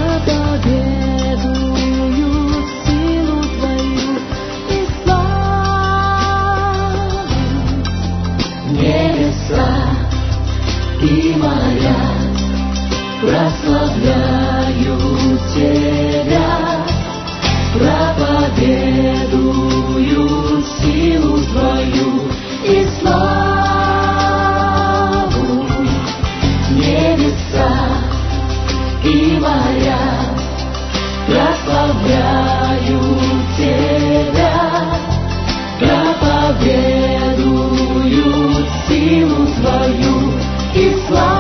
прославляют Тебя, проповедуют силу Твою и славу. Небеса и моря прославляют Тебя, проповедуют силу Твою и славу.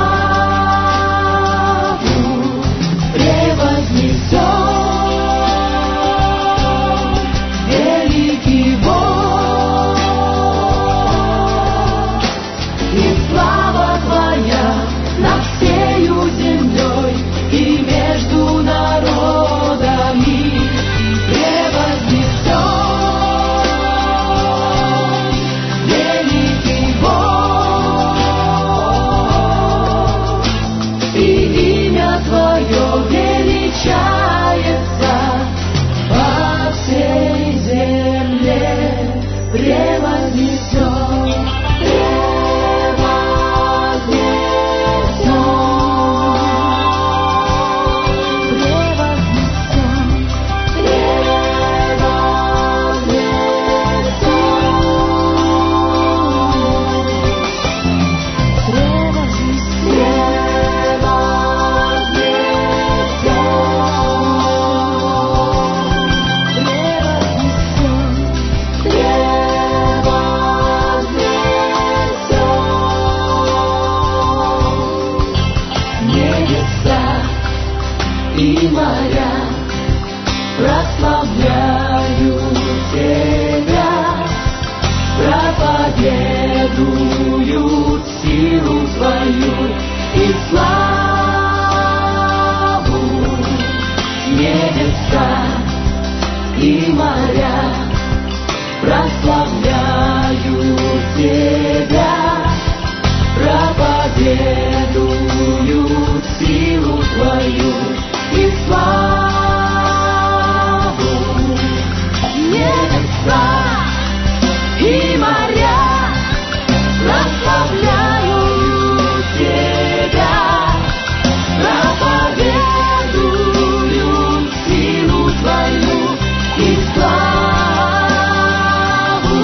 И моря прославляют Тебя, проповедуют силу Твою и славу. Небеса и моря прославляют Тебя, проповедуют силу Твою и славу. Небеса и моря прославляют Тебя, проповедуют силу Твою и славу.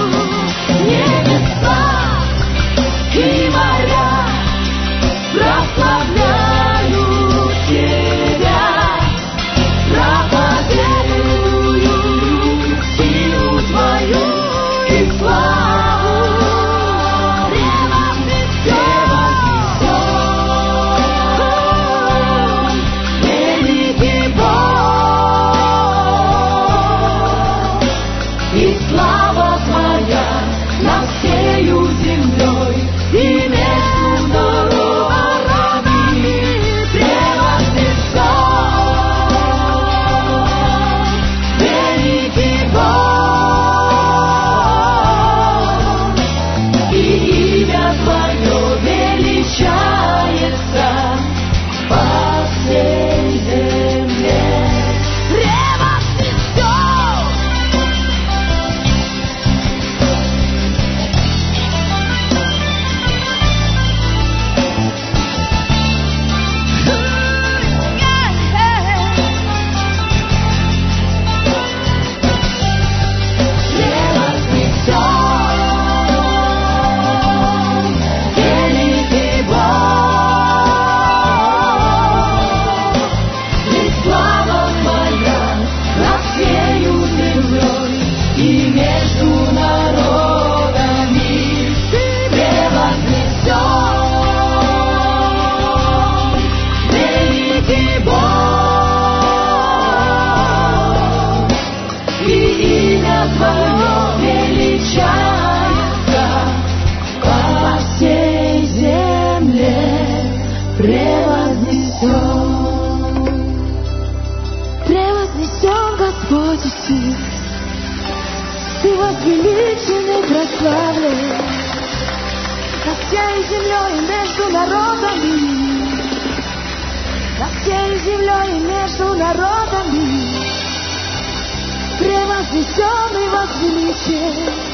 Небеса и моря прославляют Тебя, проповедуют силу Твою и славу. Превознесен великий Бог, и слава Твоя над всею землей и между народами. Превознесен великий Бог, и имя Твое величается по всей земле. Превознесен. Великий Бог, и слава Твоя над всею землей и между народами. Превознесен великий Бог, и имя Твое величается по всей земле. Превознесен, превознесен Господь Иисус, Ты возвеличен и прославлен над всей землей и между народами. над всей землей и между народами, превознесенный, возвеличен.